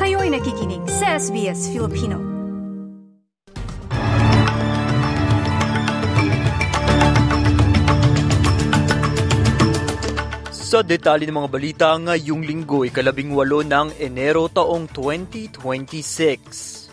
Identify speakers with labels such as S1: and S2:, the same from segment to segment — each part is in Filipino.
S1: Kayo'y nakikinig sa SBS Filipino.
S2: Sa detalye ng mga balita ngayong linggo, ikalabing-walo ng Enero taong 2026.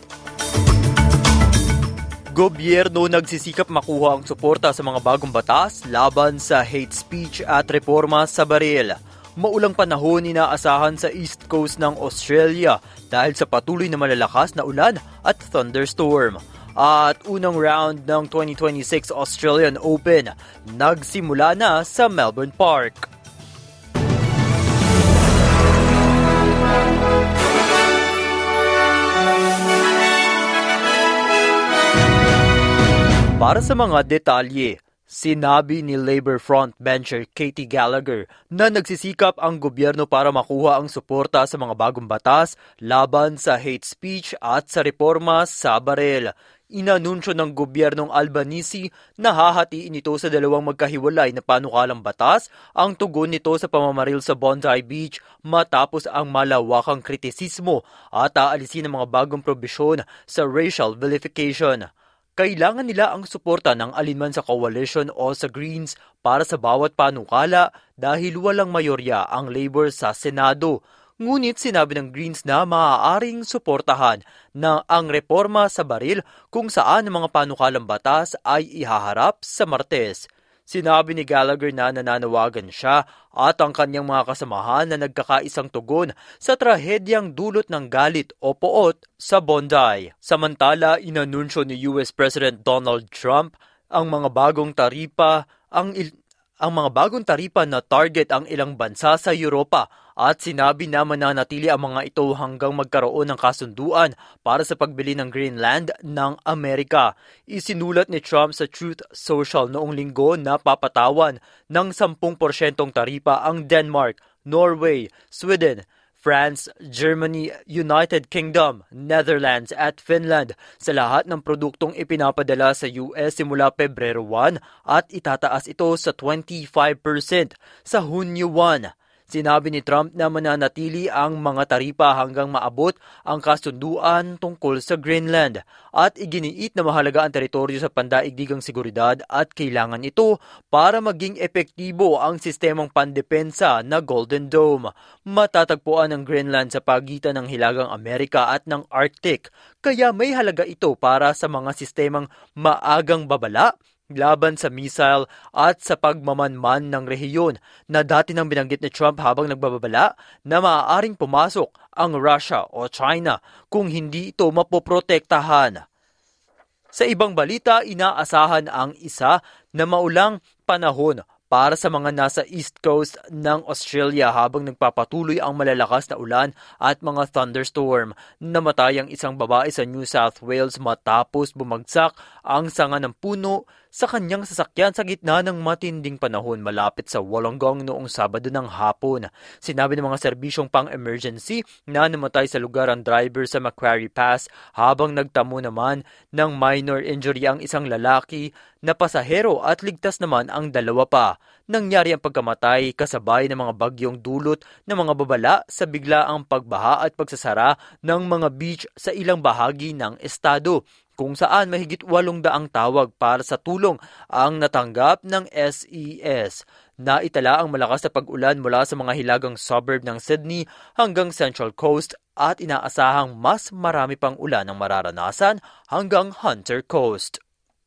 S2: Gobyerno nagsisikap makuha ang suporta sa mga bagong batas laban sa hate speech at reforma sa baril. Maulang panahon inaasahan sa East Coast ng Australia dahil sa patuloy na malalakas na ulan at thunderstorm. At unang round ng 2026 Australian Open nagsimula na sa Melbourne Park. Para sa mga detalye, sinabi ni Labour frontbencher Katie Gallagher na nagsisikap ang gobyerno para makuha ang suporta sa mga bagong batas laban sa hate speech at sa reforma sa baril. Inanunsyo ng gobyernong Albanese na hahatiin ito sa dalawang magkahiwalay na panukalang batas ang tugon nito sa pamamaril sa Bondi Beach matapos ang malawakang kritisismo at aalisin ng mga bagong probisyon sa racial vilification. Kailangan nila ang suporta ng alinman sa coalition o sa Greens para sa bawat panukala dahil walang mayorya ang Labour sa Senado. Ngunit sinabi ng Greens na maaaring suportahan na ang reforma sa baril kung saan ang mga panukalang batas ay ihaharap sa Martes. Sinabi ni Gallagher na nananawagan siya at ang kanyang mga kasamahan na nagkakaisang tugon sa trahedyang dulot ng galit o poot sa Bondi. Samantala, inanunsyo ni US President Donald Trump ang mga bagong taripa na target ang ilang bansa sa Europa at sinabi na mananatili ang mga ito hanggang magkaroon ng kasunduan para sa pagbili ng Greenland ng Amerika. Isinulat ni Trump sa Truth Social noong linggo na papatawan ng 10% taripa ang Denmark, Norway, Sweden, France, Germany, United Kingdom, Netherlands at Finland sa lahat ng produktong ipinapadala sa US simula Pebrero 1 at itataas ito sa 25% sa Hunyo 1. Sinabi ni Trump na mananatili ang mga taripa hanggang maabot ang kasunduan tungkol sa Greenland at iginiit na mahalaga ang teritoryo sa pandaigdigang seguridad at kailangan ito para maging epektibo ang sistemang pandepensa na Golden Dome. Matatagpuan ang Greenland sa pagitan ng Hilagang Amerika at ng Arctic, kaya may halaga ito para sa mga sistemang maagang babala laban sa missile at sa pagmamanman ng rehiyon na dati nang binanggit ni Trump habang nagbababala na maaaring pumasok ang Russia o China kung hindi ito mapoprotektahan. Sa ibang balita, inaasahan ang isa na maulang panahon para sa mga nasa East Coast ng Australia habang nagpapatuloy ang malalakas na ulan at mga thunderstorm. Namatay ang isang babae sa New South Wales matapos bumagsak ang sanga ng puno sa kanyang sasakyan sa gitna ng matinding panahon malapit sa Wollongong noong Sabado ng hapon. Sinabi ng mga serbisyong pang-emergency na namatay sa lugar ang driver sa Macquarie Pass habang nagtamo naman ng minor injury ang isang lalaki na pasahero at ligtas naman ang dalawa pa. Nangyari ang pagkamatay kasabay ng mga bagyong dulot ng mga babala sa biglaang pagbaha at pagsasara ng mga beach sa ilang bahagi ng estado, kung saan mahigit 800 tawag para sa tulong ang natanggap ng SES. Naitala ang malakas na pag-ulan mula sa mga hilagang suburb ng Sydney hanggang Central Coast at inaasahang mas marami pang ulan ang mararanasan hanggang Hunter Coast.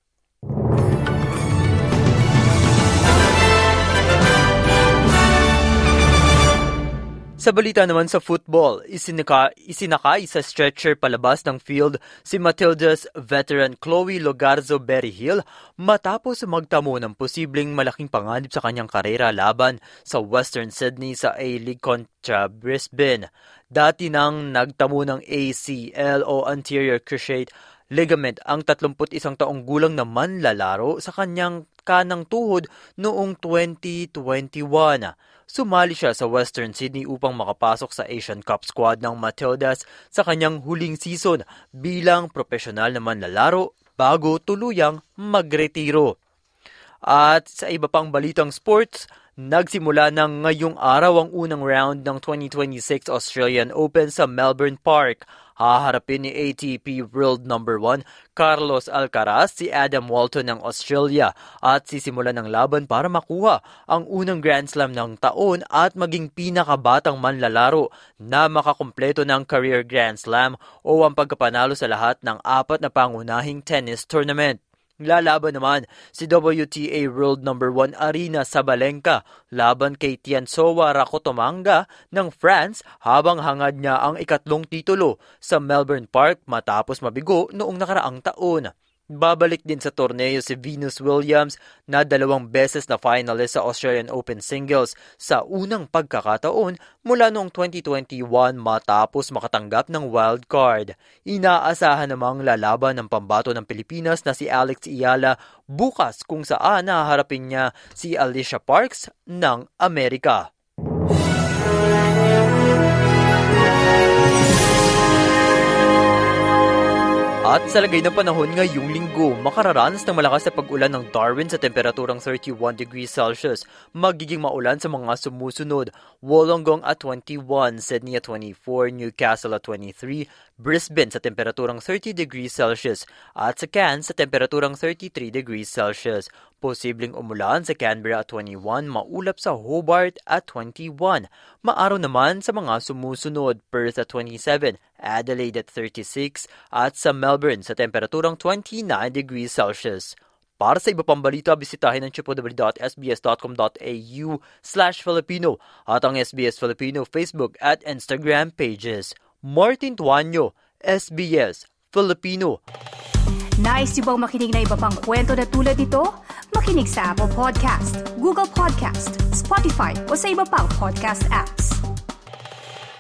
S2: Sa balita naman sa football, isinakay sa stretcher palabas ng field si Matildas veteran Chloe Logarzo Berryhill matapos magtamo ng posibleng malaking panganib sa kanyang karera laban sa Western Sydney sa A-League kontra Brisbane. Dati nang nagtamo ng ACL o anterior cruciate ligament ang 31 taong gulang na manlalaro sa kanyang kanang tuhod noong 2021. Sumali siya sa Western Sydney upang makapasok sa Asian Cup squad ng Matildas sa kanyang huling season bilang profesional na manlalaro bago tuluyang magretiro. At sa iba pang balitang sports, Nagsimula ng ngayong araw ang unang round ng 2026 Australian Open sa Melbourne Park. Haharapin ni ATP World No. 1 Carlos Alcaraz si Adam Walton ng Australia at sisimulan ng laban para makuha ang unang Grand Slam ng taon at maging pinakabatang manlalaro na makakumpleto ng career Grand Slam o ang pagkapanalo sa lahat ng 4 na pangunahing tennis tournament. Lalaban naman si WTA World No. 1 Aryna Sabalenka laban kay Tiansova Rakotomanga ng France habang hangad niya ang 2nd titulo sa Melbourne Park matapos mabigo noong nakaraang taon. Babalik din sa torneo si Venus Williams na 2 beses na finalist sa Australian Open Singles sa unang pagkakataon mula noong 2021 matapos makatanggap ng wild card. Inaasahan namang lalaban ng pambato ng Pilipinas na si Alex Iyala bukas kung saan nahaharapin niya si Alicia Parks ng Amerika. At sa lagay ng panahon ngayong linggo, makararanas ng malakas na pag-ulan ng Darwin sa temperaturang 31 degrees Celsius. Magiging maulan sa mga sumusunod: Wollongong at 21, Sydney at 24, Newcastle at 23, Brisbane sa temperaturang 30 degrees Celsius at sa Cairns sa temperaturang 33 degrees Celsius. Posibleng umulan sa Canberra at 21, maulap sa Hobart at 21. Maaraw naman sa mga sumusunod: Perth at 27, Adelaide at 36 at sa Melbourne sa temperaturang 29 degrees Celsius. Para sa iba pang balita, bisitahin ang www.sbs.com.au/Filipino at ang SBS Filipino Facebook at Instagram pages. Martin Tuanyo, SBS Filipino.
S1: Nice yung bang makinig na iba pang kwento na tulad ito? Makinig sa Apple Podcast, Google Podcast, Spotify o sa iba pang podcast apps.